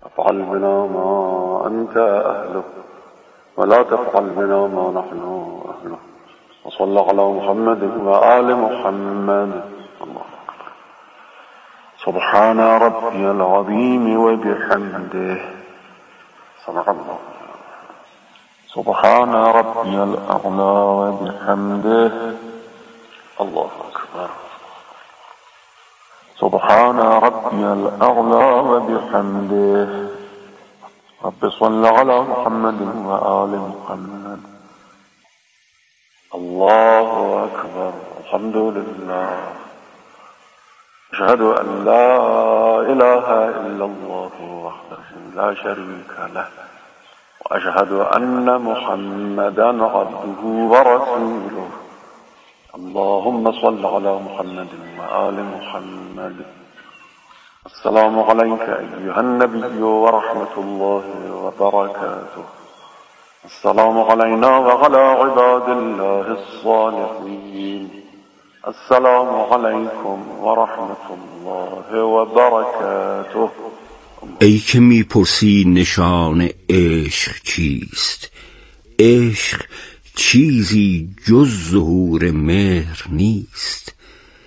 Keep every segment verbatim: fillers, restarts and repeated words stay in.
افعل بنا ما أنت أهله ولا تفعل بنا ما نحن أهله وصلى على محمد وآل محمد. الله سبحان ربي العظيم وبحمده. صدق الله. سبحان ربي الأعلى وبحمده. الله أكبر. سبحان ربي الأعلى وبحمده. رب صل على محمد وآل محمد. الله أكبر. الحمد لله. أشهد أن لا إله إلا الله وحده لا شريك له وأشهد أن محمدا عبده ورسوله. اللهم صل على محمد وآل محمد. السلام عليك أيها النبي ورحمة الله وبركاته. السلام علينا وعلى عباد الله الصالحين. السلام عليكم ورحمة الله وبركاته. ای که میپرسی نشان عشق چیست؟ عشق چیزی جز ظهور مهر نیست.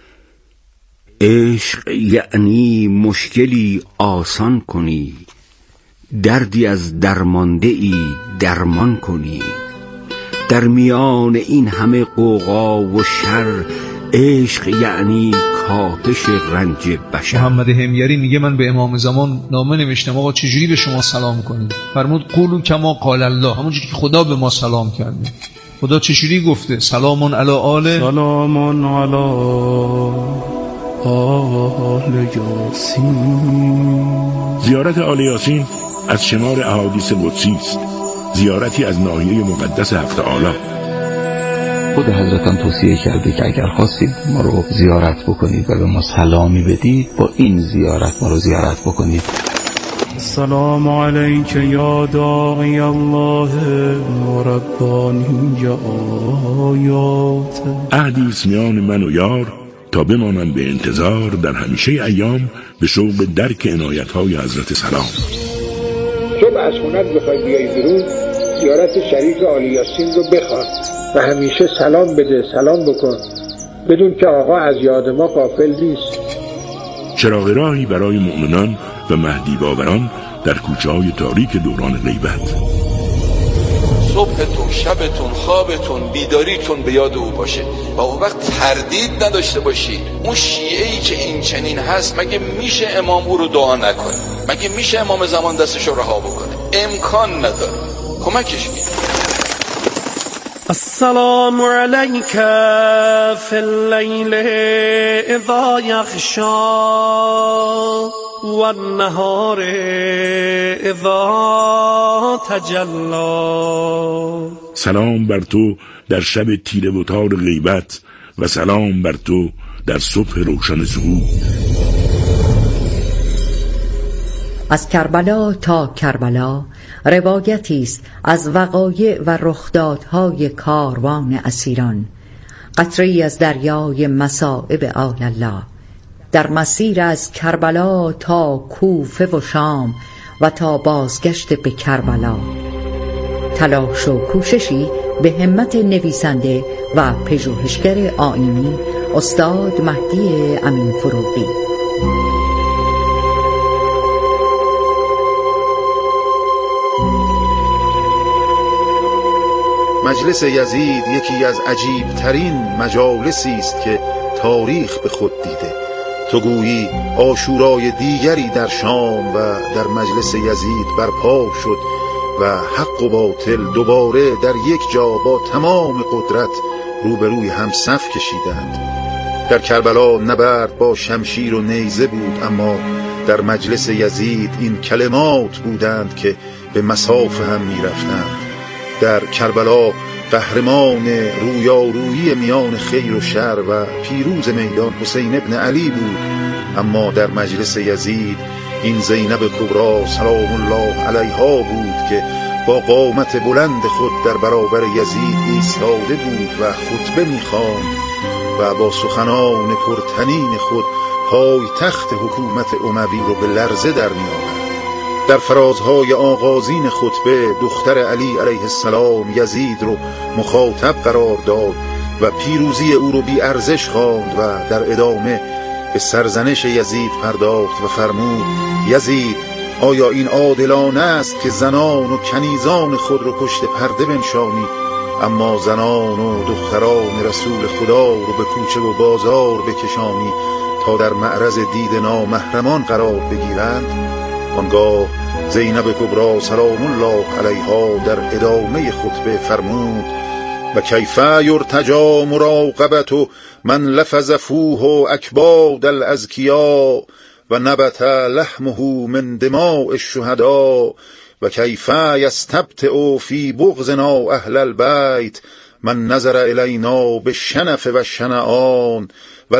عشق یعنی مشکلی آسان کنی، دردی از درمانده ای درمان کنی. در میان این همه غوغا و شر، عشق یعنی کاهش رنج بشر. محمد حمیری میگه من به امام زمان نامه نوشتم آقا چجوری به شما سلام کنیم؟ فرمود قولوا کما قال الله، همونجوری که خدا به ما سلام کرده. خدا چجوری گفته؟ سلام علی آل سلام علی آل یاسین. زیارت آل یاسین از شمار احادیث قدسی است، زیارتی از ناحیه مقدس حق تعالی. خود حضرتم توصیه کرده که اگر خواستید ما رو زیارت بکنید و به ما سلامی بدید، با این زیارت ما رو زیارت بکنید. السلام علیک یا داعی الله و ربانی آیات. عهدی است میان من و یار تا بمانم به انتظار در همیشه ایام به شوق درک عنایت‌های حضرت سلام. صبح از خونت بخوای بیای بیرون، زیارت شریف آل یاسین رو بخواه و همیشه سلام بده، سلام بکن، بدون که آقا از یاد ما غافل نیست. چراغ راهی برای مؤمنان و مهدی باوران در کوچه‌های تاریک دوران غیبت. صبحتون، شبتون، خوابتون، بیداریتون به یاد او باشه و اون وقت تردید نداشته باشید. اون شیعه‌ای که این چنین هست، مگه میشه امام او رو دعا نکنه؟ مگه میشه امام زمان دستش رو رها بکنه؟ امکان نداره. کمکش میکنه. السلام علیک فی اللیل اذا یغشی و النهار اذا تجلی. سلام بر تو در شب تیره و تار غیبت و سلام بر تو در صبح روشن ظهور. از کربلا تا کربلا روایتی است از وقایع و رخدادهای کاروان اسیران، قطره‌ای از دریای مصائب آل الله. در مسیر از کربلا تا کوفه و شام و تا بازگشت به کربلا، تلاش و کوششی به همت نویسنده و پژوهشگر آیینی استاد مهدی امین فروغی. مجلس یزید یکی از عجیب ترین مجالسی است که تاریخ به خود دیده. تو گویی عاشورای دیگری در شام و در مجلس یزید برپا شد و حق و باطل دوباره در یک جا با تمام قدرت روبروی هم صف کشیدند. در کربلا نبرد با شمشیر و نیزه بود، اما در مجلس یزید این کلمات بودند که به مصاف هم می رفتند. در کربلا قهرمان رویارویی میان خیر و شر و پیروز میدان حسین ابن علی بود، اما در مجلس یزید این زینب کبری سلام الله علیها بود که با قامت بلند خود در برابر یزید ایستاده بود و خطبه می‌خواند و با سخنان پرتنین خود پای تخت حکومت اموی رو به لرزه در می‌آورد. در فرازهای آغازین خطبه دختر علی علیه السلام یزید رو مخاطب قرار داد و پیروزی او رو بی ارزش خواند و در ادامه به سرزنش یزید پرداخت و فرمود: یزید، آیا این عادلانه است که زنان و کنیزان خود رو پشت پرده بنشانی، اما زنان و دختران رسول خدا رو به کوچه و بازار بکشانی تا در معرض دید نامحرمان قرار بگیرند؟ آنگاه زینب کبری سلام الله علیها در ادامه خطبه فرمود: و کیف یرتجا مراقبت من لفظ فوه اکباد الازکیا و نبت لحمه من دماء الشهداء و کیف یستبطئ فی بغضنا اهل البیت من نظر الینا بالشنف و الشنعان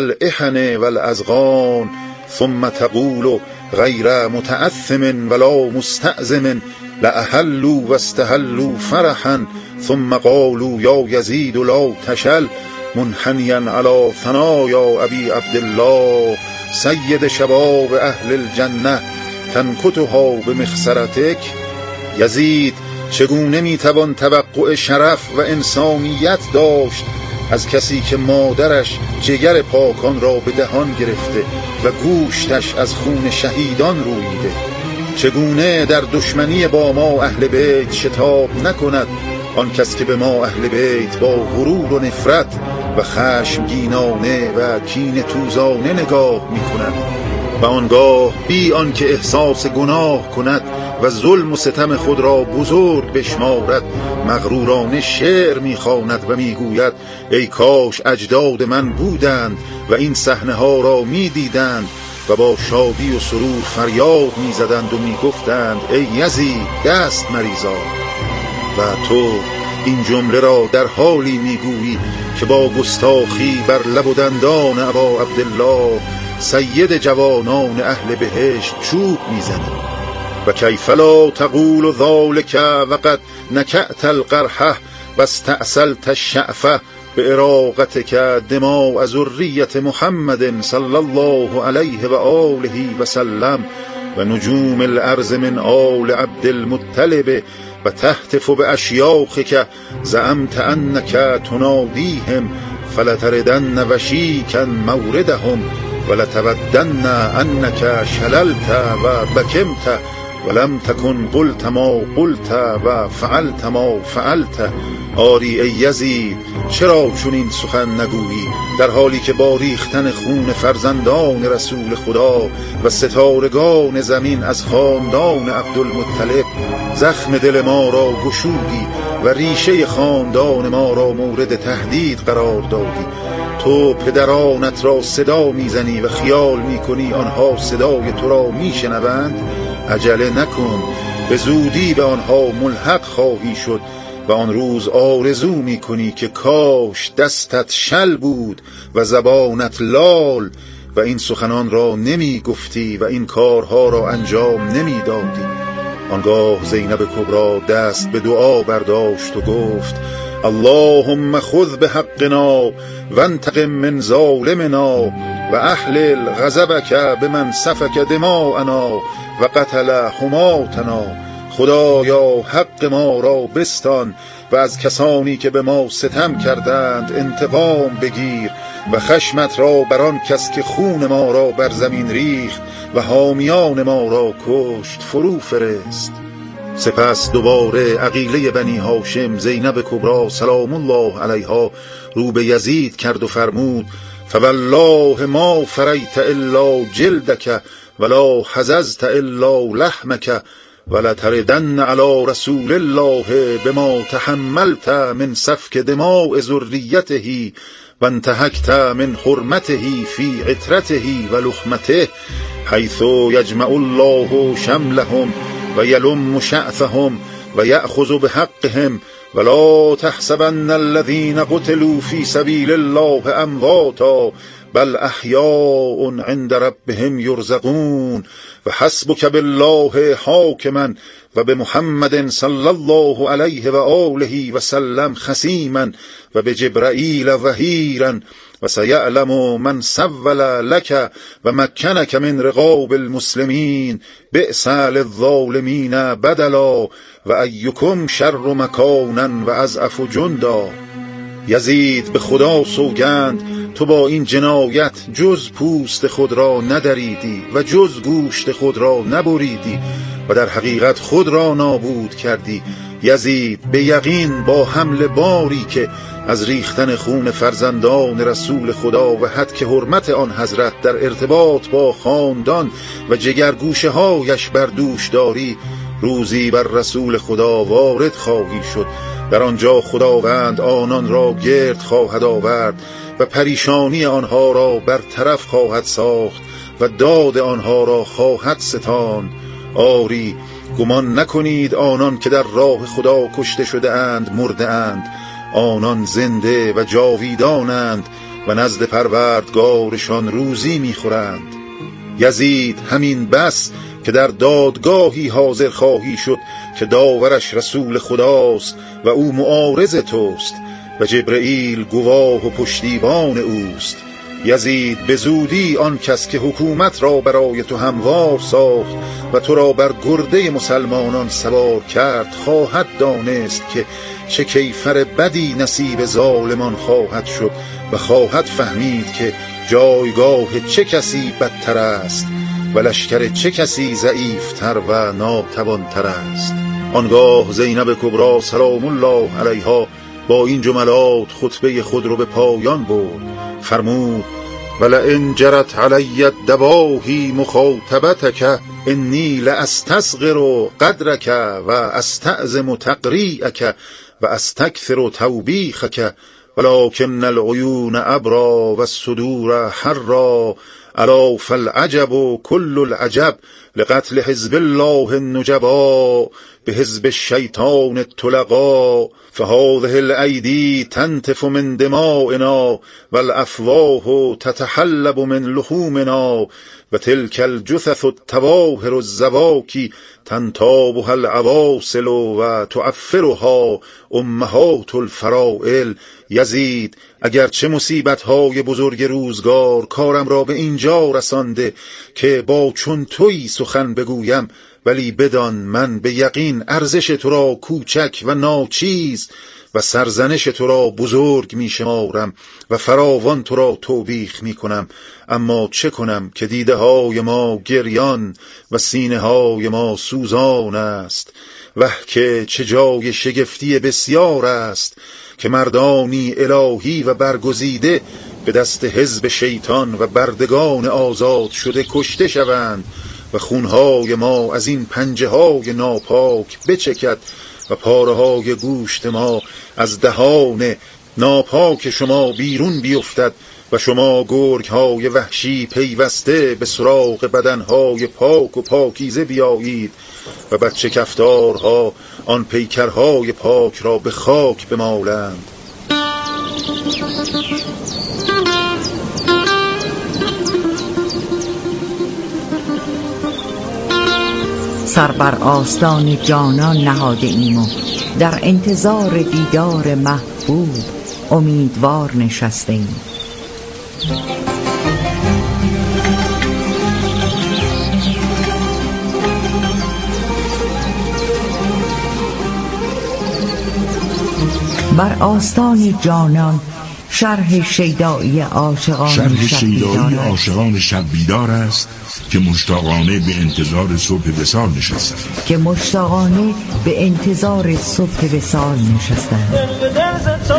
والإحن والأزغان ثم تقول غیر متأثم ولا مستأزم لأحلوا واستهلوا فرحا ثم قالوا یا یزید لا تشل منحنیا علی ثنایا ابی عبدالله سید شباب اهل الجنه تنکتها بمخصرتک. یزید، چگونه میتوان توقع شرف و انسانیت داشت از کسی که مادرش جگر پاکان را به دهان گرفته و گوشتش از خون شهیدان روییده؟ چگونه در دشمنی با ما اهل بیت شتاب نکند آن کس که به ما اهل بیت با غرور و نفرت و خشمگینانه و کینه توزانه نگاه می کند و آنگاه بی آن که احساس گناه کند و ظلم و ستم خود را بزرگ بشمارد مغرورانه شعر می خواند و می گوید: ای کاش اجداد من بودند و این صحنه ها را می دیدند و با شادی و سرور فریاد می زدند و می گفتند: ای یزید، دست مریزا. و تو این جمله را در حالی می گویی که با گستاخی بر لب و دندان ابا عبدالله سید جوانان اهل بهشت چوب می زنی. و کیف لا تقول ذلک وقد نکعت القرحه و استأصلت الشعفه باراقتک دماء ذریة محمد صلی الله علیه و آله و سلم و نجوم الارض من آل عبد المطلب و تهتف باشیاخک زعمت انک تنادیهم فلتردن وشیکا موردهم ولتودن انک شللت و بکمت ولم تکن قلت ما قلت و فعلت ما فعلت. آری ای یزید، چرا چنین سخن نگویی در حالی که با ریختن خون فرزندان رسول خدا و ستارگان زمین از خاندان عبدالمطلب زخم دل ما را گشودی و ریشه خاندان ما را مورد تهدید قرار دادی؟ تو پدرانت را صدا میزنی و خیال میکنی آنها صدای تو را میشنوند؟ عجله نکن، به زودی به آنها ملحق خواهی شد و آن روز آرزو میکنی که کاش دستت شل بود و زبانت لال و این سخنان را نمی گفتی و این کارها را انجام نمی دادی. آنگاه زینب کبری دست به دعا برداشت و گفت: اللهم خذ بحقنا وانتقم من ظالمنا و احلل غضبک بمن سفک دماءنا و قتل حماتنا. خدایا حق ما را بستان و از کسانی که به ما ستم کردند انتقام بگیر و خشمت را بر آن کس که خون ما را بر زمین ریخت و حامیان ما را کشت فرو فرست. سپس دوباره عقیله بنی هاشم زینب کبری سلام الله علیها رو به یزید کرد و فرمود: فوالله ما فریت الا جلدک ولا حززت الا لحمک ولتردن علی رسول الله بما تحملت من سفک دماء ذریته و انتهکت من حرمته فی عترته و لحمته حیث یجمع الله شملهم و یلم شأفهم و یأخذ بحقهم ولا تحسبن الذین قتلوا فی سبیل الله امواتا بل احیاء عند ربهم یرزقون و حسبک بالله حاکما و بمحمد صلی الله علیه و آله و سلم خصیما و بجبرائیل وحیرا و سیعلم من سول لک و مکنک من رقاب المسلمین بئس للظالمین بدلا و ایکم شر مکانا و اضعف جندا. یزید به خدا سوگند تو با این جنایت جز پوست خود را ندریدی و جز گوشت خود را نبریدی و در حقیقت خود را نابود کردی. یزید به یقین با حمل باری که از ریختن خون فرزندان رسول خدا و حد که حرمت آن حضرت در ارتباط با خاندان و جگرگوشه هایش بر دوش داری، روزی بر رسول خدا وارد خواهی شد. در آنجا خداوند آنان را گرد خواهد آورد و پریشانی آنها را برطرف خواهد ساخت و داد آنها را خواهد ستاند. آری گمان نکنید آنان که در راه خدا کشته شده اند مرده اند، آنان زنده و جاویدانند و نزد پروردگارشان روزی میخورند. یزید همین بس که در دادگاهی حاضر خواهی شد که داورش رسول خداست و او معارض توست و جبرئیل گواه و پشتیبان اوست. یزید به زودی آن کس که حکومت را برای تو هموار ساخت و تو را بر گرده مسلمانان سوار کرد خواهد دانست که چه کیفر بدی نصیب ظالمان خواهد شد و خواهد فهمید که جایگاه چه کسی بدتر است و لشکر چه کسی ضعیفتر و ناتوانتر است. آنگاه زینب کبری سلام الله علیها با این جملات خطبه خود رو به پایان برد. فرمود ولئن جرت علی الدواهی مخاطبتک انی لاستصغر قدرک و استعظم تقریئک و استکثر توبیخک ولکن العیون ابرا و الصدور حرا الا فالعجب كل العجب لقتل حزب الله النجبا بحزب الشیطان الطلقا فهذه الأيدي تنتف من دمائنا والأفواه تتحلب من لحومنا وتلك الجثث التواهر الزواكي تنتابها العواصل وتعفرها أمهات الفرائل. یزید اگرچه مصیبت‌های بزرگ روزگار کارم را به اینجا رسانده که با چون تویی سخن بگویم، ولی بدان من به یقین ارزش تو را کوچک و ناچیز و سرزنش تو را بزرگ می شمارم و فراوان تو را توبیخ می کنم. اما چه کنم که دیده های ما گریان و سینه های ما سوزان است. وه که چه جای شگفتی بسیار است که مردانی الهی و برگزیده به دست حزب شیطان و بردگان آزاد شده کشته شوند و خونهای ما از این پنجه های ناپاک بچکد و پاره های گوشت ما از دهان ناپاک شما بیرون بیفتد و شما گرگ های وحشی پیوسته به سراغ بدن های پاک و پاکیزه بیایید و بچه کفتارها آن پیکرهای پاک را به خاک بمالند. سر بر آستان جانان نهاده ایم و در انتظار دیدار محبوب امیدوار نشسته ایم. بر آستان جانان شرح شیدایی عاشقان شرح شب شیدایی بیدار عاشقان شب بیدار است که مشتاقانه به انتظار صبح وصال نشستند که مشتاقانه به انتظار صبح وصال نشستند. دل دل ز تو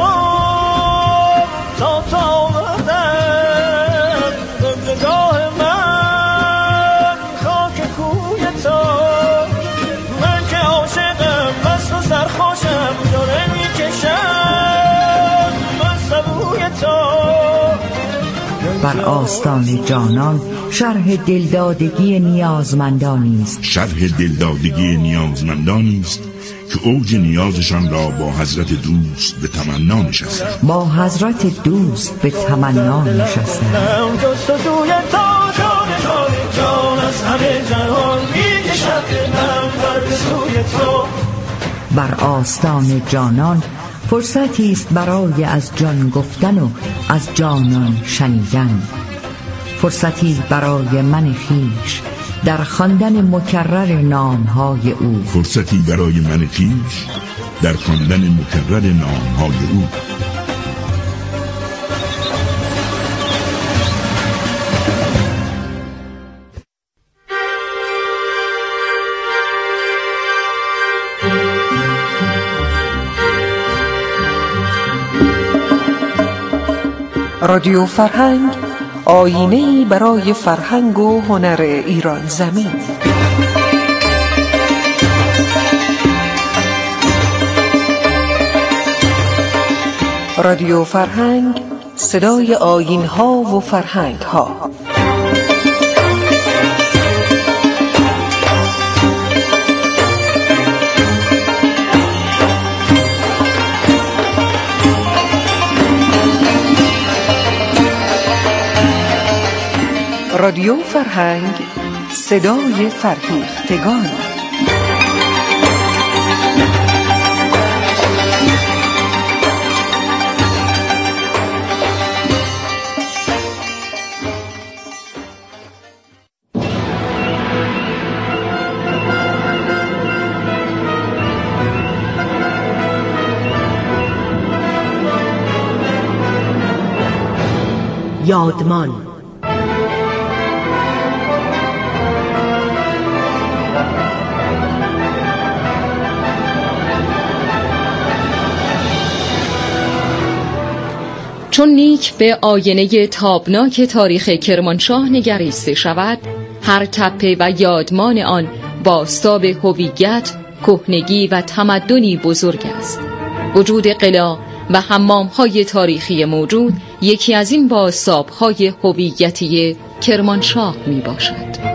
تا تا آمدم زندگاه من خاک کوی تو، من که عاشقم مست و سرخوشم داره میکشم مست بوی تو. بر آستان جانان شرح دلدادگی نیازمندانی است شرح دلدادگی نیازمندانی است که اوج نیازشان را با حضرت دوست به تمنا نشستند با حضرت دوست به تمنا نشستند. جستجوی تا جان جان جان از همه جهان میکشد دلم بر سوی تو. بر آستان جانان فرصتی است برای از جان گفتن و از جانان شنیدن، فرصتی برای من خویش در خواندن مکرر نامهای او، فرصتی برای من خویش در خواندن مکرر نامهای او. رادیو فرهنگ، آینه‌ای برای فرهنگ و هنر ایران زمین. رادیو فرهنگ، صدای آیین‌ها و فرهنگ‌ها. رادیو فرهنگ، صدای فرهیختگان. یادمان. چون نیک به آینه تابناک تاریخ کرمانشاه نگریسته شود، هر تپه و یادمان آن بازتاب هویت، کهنگی و تمدنی بزرگ است. وجود قلعه و حمام‌های تاریخی موجود یکی از این بازتاب‌های هویتی کرمانشاه میباشد.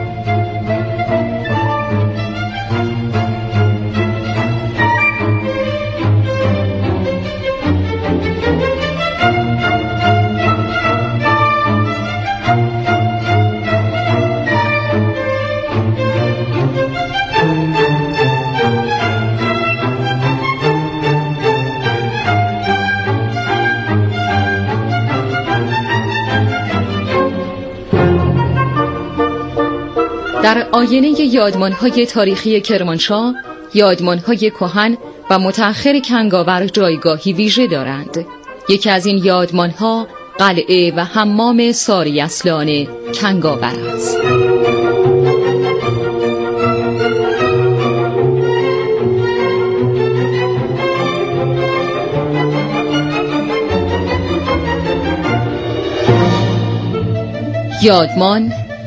در آینه یادمان‌های تاریخی کرمانشاه، یادمان‌های کهن و متأخر کنگاور جایگاهی ویژه دارند. یکی از این یادمان‌ها قلعه و حمام ساری اصلان کنگاور است. یادمان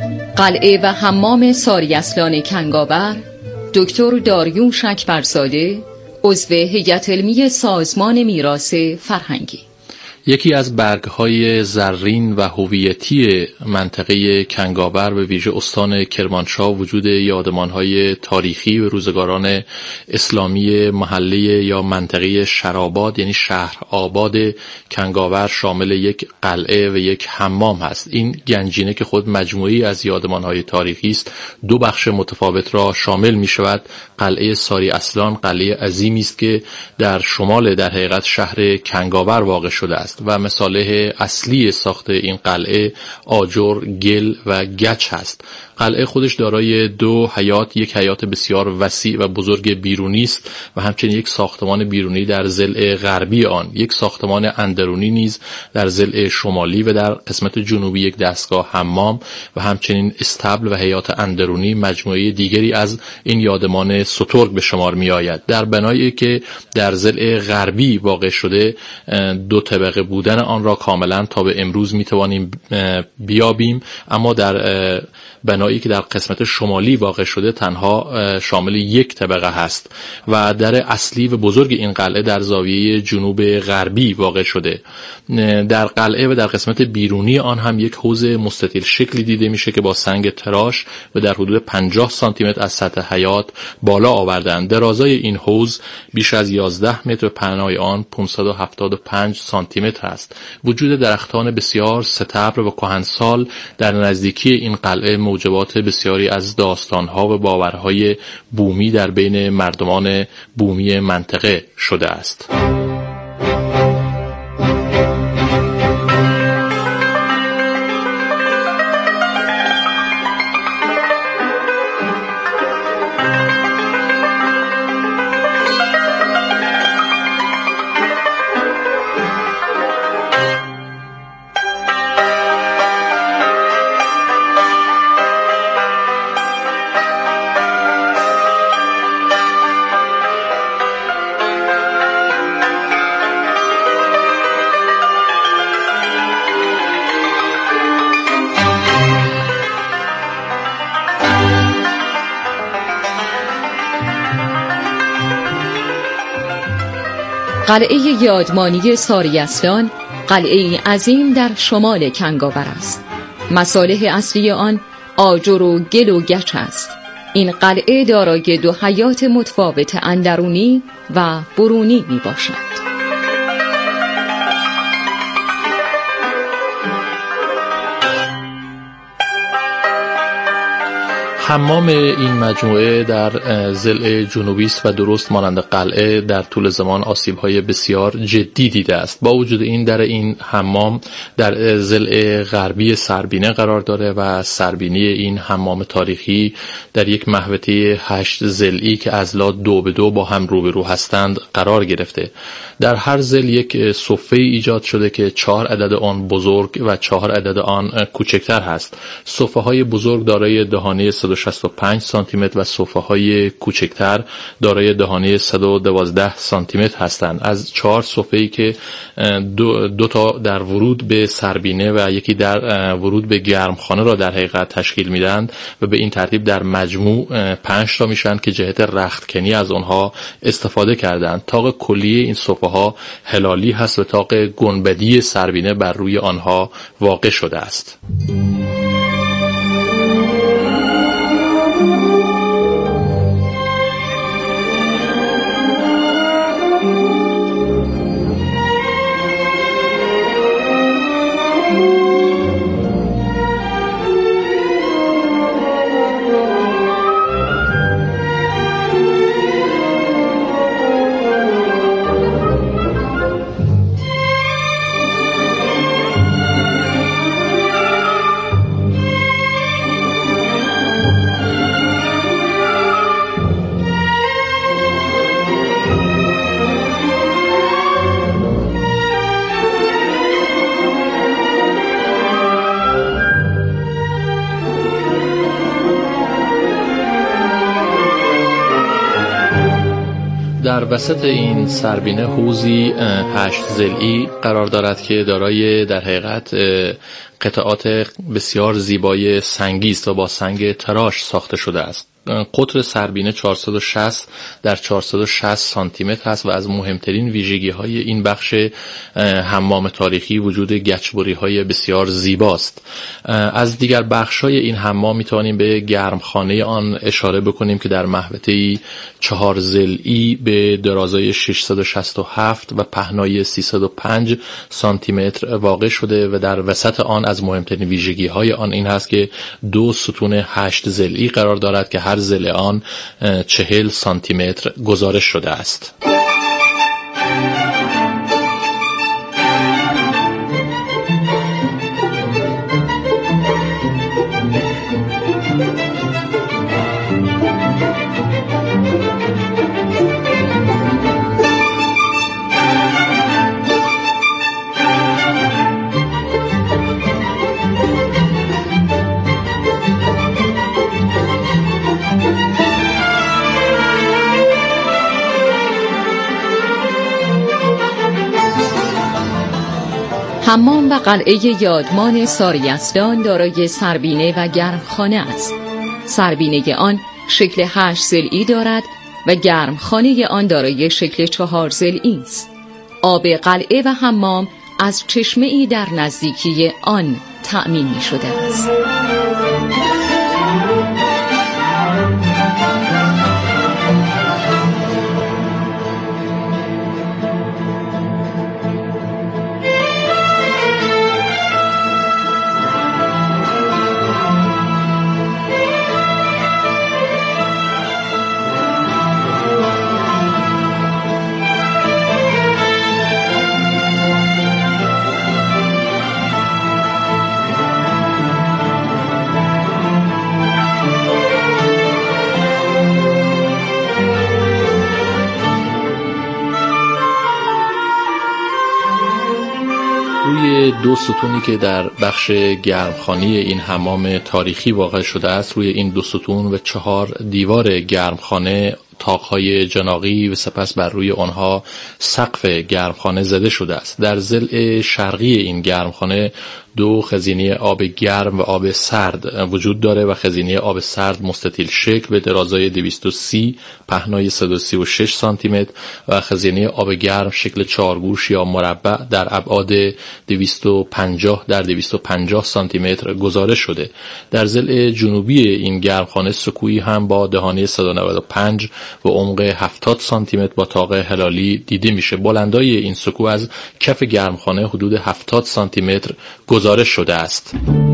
قلعه و حمام ساری اصلان کنگاور، دکتر داریوش اکبرزاده، عضو هیئت علمی سازمان میراث فرهنگی. یکی از برگ‌های زرین و هویتی منطقه کنگاور به ویژه استان کرمانشاه وجود یادمان‌های تاریخی و روزگاران اسلامی محله یا منطقه شراباد یعنی شهر آباد کنگاور شامل یک قلعه و یک حمام هست. این گنجینه که خود مجموعی از یادمان‌های تاریخی است، دو بخش متفاوت را شامل می‌شود. قلعه ساری اصلان قلعه عظیمی است که در شمال در حقیقت شهر کنگاور واقع شده است و مصالح اصلی ساخت این قلعه آجر، گل و گچ هست. قلعه خودش دارای دو حیات، یک حیات بسیار وسیع و بزرگ بیرونی است و همچنین یک ساختمان بیرونی در ضلع غربی آن، یک ساختمان اندرونی نیز در ضلع شمالی و در قسمت جنوبی یک دستگاه حمام و همچنین استبل و حیات اندرونی مجموعه دیگری از این یادمان سترگ به شمار می آید. در بنایی که در ضلع غربی واقع شده، دو طبقه بودن آن را کاملا تا به امروز می توانیم بیابیم، اما در بنایی که در قسمت شمالی واقع شده تنها شامل یک طبقه هست و در اصلی و بزرگ این قلعه در زاویه جنوب غربی واقع شده. در قلعه و در قسمت بیرونی آن هم یک حوض مستطیل شکلی دیده میشه که با سنگ تراش و در حدود پنجاه سانتی متر از سطح حیات بالا آوردند. درازای این حوض بیش از یازده متر و پهنای آن پانصد و هفتاد و پنج سانتی متر است. وجود درختان بسیار ستبر و کهنسال در نزدیکی این قلعه موجبات بسیاری از داستانها و باورهای بومی در بین مردمان بومی منطقه شده است. قلعه یادمانی ساریستان قلعه عظیم در شمال کنگاور است. مصالح اصلی آن آجر و گل و گچ است. این قلعه دارای دو حیات متفاوت اندرونی و برونی می باشد. حمام این مجموعه در ضلع جنوبی است و درست مانند قلعه در طول زمان آسیب‌های بسیار جدی دیده است. با وجود این در این حمام در ضلع غربی سربینه قرار داره و سربینی این حمام تاریخی در یک محوطه هشت ضلعی که اضلاع دو به دو با هم روبرو هستند قرار گرفته. در هر ضلع یک صفه ایجاد شده که چهار عدد آن بزرگ و چهار عدد آن کوچکتر هست. صفه‌های بزرگ دارای دهانه صد و شصت و پنج سانتی متر و صفحه‌های کوچکتر دارای دهانه صد و دوازده سانتی متر هستند. از چهار صفحه‌ای که دو, دو تا در ورود به سربینه و یکی در ورود به گرمخانه را در حقیقت تشکیل میدند و به این ترتیب در مجموع پنج تا میشن که جهت رختکنی از آنها استفاده کردند. طاق کلی این صفحه‌ها هلالی هست و طاق گنبدی سربینه بر روی آنها واقع شده است. در وسط این سربینه حوضی هشت ضلعی قرار دارد که دارای در حقیقت قطعات بسیار زیبای سنگی است و با سنگ تراش ساخته شده است. قطر سربینه چهارصد و شصت در چهارصد و شصت سانتی متر است و از مهمترین ویژگی های این بخش حمام تاریخی وجود گچبری های بسیار زیباست. از دیگر بخش های این حمام میتوانیم به گرمخانه آن اشاره بکنیم که در محوطه چهار ضلعی به درازای ششصد و شصت و هفت و پهنای سیصد و پنج سانتی متر واقع شده و در وسط آن از مهمترین ویژگی های آن این هست که دو ستون هشت ضلعی قرار دارد که هر ضلع آن چهل سانتی متر گزارش شده است. حمام و قلعه یادمان ساریستان دارای سربینه و گرمخانه است. سربینه آن شکل هشت ضلعی دارد و گرمخانه آن دارای شکل چهار ضلعی است. آب قلعه و حمام از چشمه‌ای در نزدیکی آن تأمین می شده است. روی دو ستونی که در بخش گرمخانه این حمام تاریخی واقع شده است، روی این دو ستون و چهار دیوار گرمخانه طاق‌های جناغی و سپس بر روی آنها سقف گرمخانه زده شده است. در ضلع شرقی این گرمخانه دو خزینه آب گرم و آب سرد وجود داره و خزینه آب سرد مستطیل شکل به درازای دویست و سی، پهنای صد و سی و شش سانتی متر و خزینه آب گرم شکل چهارگوش یا مربع در ابعاد دویست و پنجاه در دویست و پنجاه سانتی متر گزارش شده. در ضلع جنوبی این گرمخانه سکویی هم با دهانه صد و نود و پنج و عمق هفتاد سانتی متر با طاق هلالی دیده میشه. بلندای این سکو از کف گرمخانه حدود هفتاد سانتی متر گزارش شده است.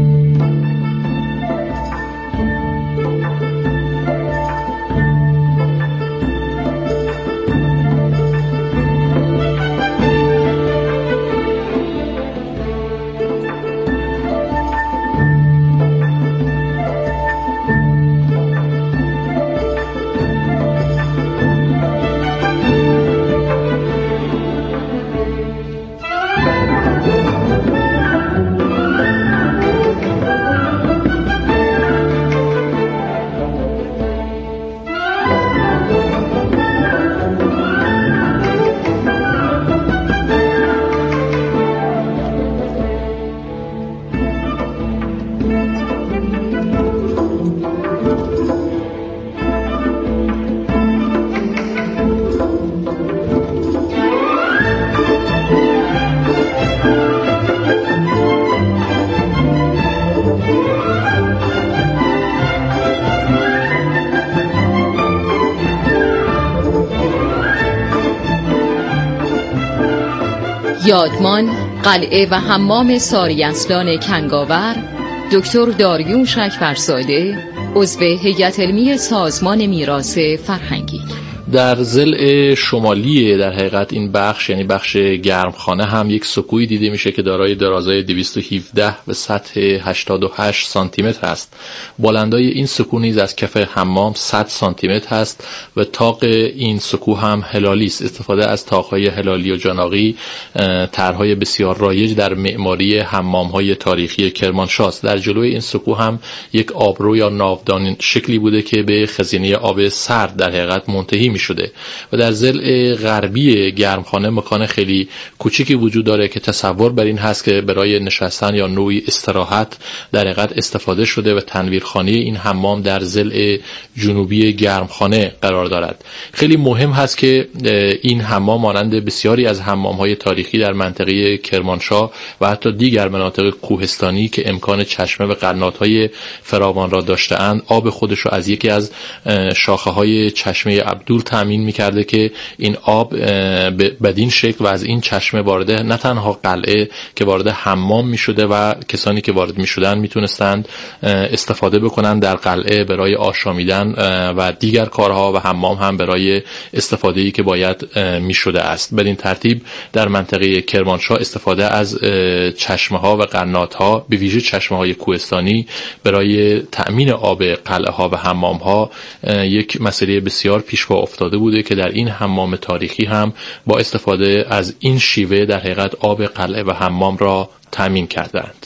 یادمان قلعه و حمام ساری اصلان کنگاور، دکتر داریوش اکبرزاده، عضو هیئت علمی سازمان میراث فرهنگی. در ضلع شمالی در حقیقت این بخش، یعنی بخش گرمخانه، هم یک سکویی دیده میشه که دارای درازای دویست و هفده و سطح هشتاد و هشت سانتی متر است. بلندای این سکو نیز از کف حمام صد سانتی متر است و طاق این سکو هم هلالی است. استفاده از طاق‌های هلالی و جاناغی طرح‌های بسیار رایج در معماری حمام‌های تاریخی کرمانشاه است. در جلوی این سکو هم یک آبرو یا ناودان شکلی بوده که به خزینه آب سرد در حقیقت منتهی می شده. و در ضلع غربی گرمخانه مکان خیلی کوچیکی وجود داره که تصور بر این هست که برای نشستن یا نوعی استراحت در حقیقت استفاده شده و تنویرخانه این حمام در ضلع جنوبی گرمخانه قرار دارد. خیلی مهم هست که این حمام مانند بسیاری از حمام‌های تاریخی در منطقه کرمانشاه و حتی دیگر مناطق کوهستانی که امکان چشمه و قنات‌های فراوان را داشته‌اند، آب خودش را از یکی از شاخه‌های چشمه عبدول تامین می‌کرده که این آب بدین شکل و از این چشمه وارد نه تنها قلعه که وارد حمام می‌شده و کسانی که وارد می‌شدن میتونستند استفاده بکنن در قلعه برای آشامیدن و دیگر کارها، و حمام هم برای استفاده‌ای که باید می‌شده است. بدین ترتیب در منطقه کرمانشاه استفاده از چشمه‌ها و قنات‌ها، به ویژه چشمه‌های کوهستانی، برای تأمین آب قلعه‌ها و حمام‌ها یک مسئله بسیار پیشوا افتاده بوده که در این حمام تاریخی هم با استفاده از این شیوه در حقیقت آب قلعه و حمام را تأمین کردند.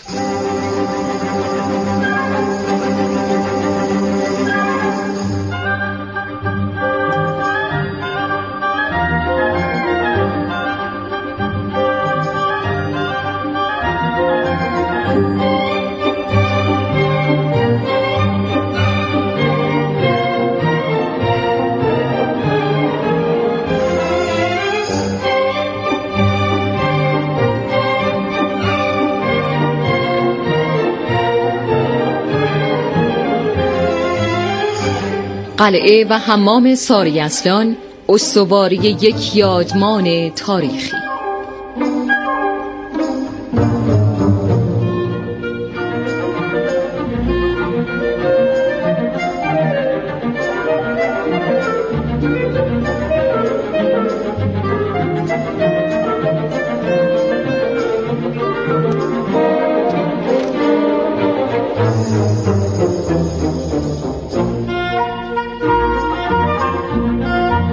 قلعه و حمام ساری اصلان، استواری یک یادمان تاریخی.